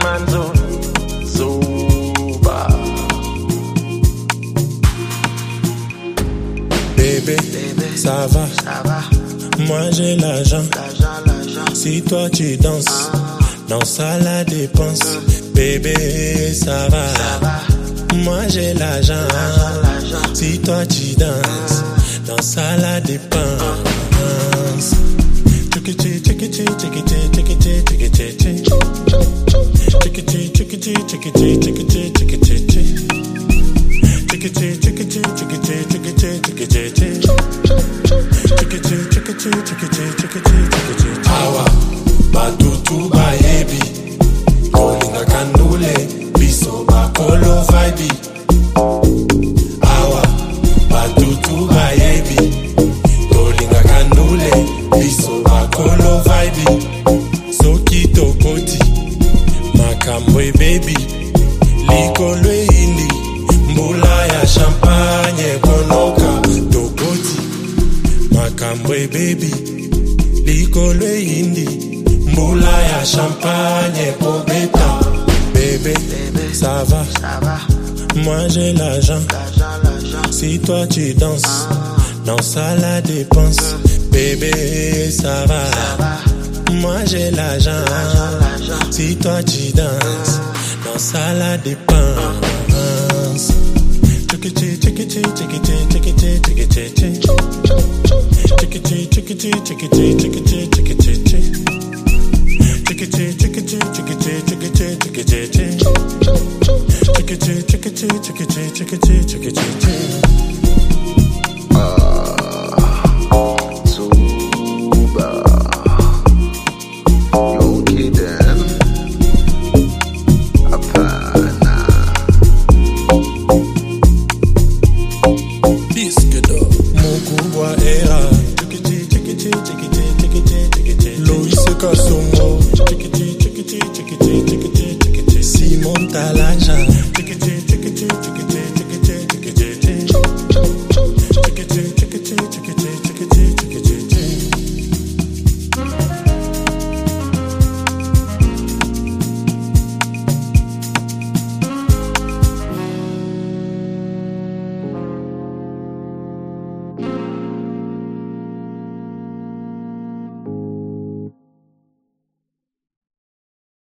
manzo Zuba. Bébé, ça va. Moi j'ai l'argent. Si toi tu danses, danse à la dépense. Bébé, ça va. Moi j'ai l'argent. Si toi tu danses, danse à la dépense. Chickity, chickity, chickity, chickity, chickity, chickity, chickity, chickity, chickity, chickity. Chickity, chickity, chickity, chickity, chickity. Chickity, chickity, chickity, chickity, chickity. Awa, batutu baebi. Kolinga kanule, biso bakolo vibe. Awa, batutu baebi. Kolinga kanule, biso bakolo vibe. Soki tokoti, makambwe baby. Likolo indi. Mbula ya champagne konoka tokoti makambwe baby likolo indi mbula ya champagne kobeta. Bébé, ça va. Moi j'ai l'argent. Si toi tu danses, danse à la dépense. Bébé, ça va. Moi j'ai l'argent. Si toi tu danses, danse à la dépense. Chickity, chickity, chickity, chickity, chickity, chickity, chickity, chickity, chickity, chickity, chickity, chickity, chickity, chickity, chickity, chickity, chickity, chickity, chickity. Zuba, you kidding? Hapana. Mukubwa era. Chickity, chickity, chickity, chickity, chickity. Loiseka songo.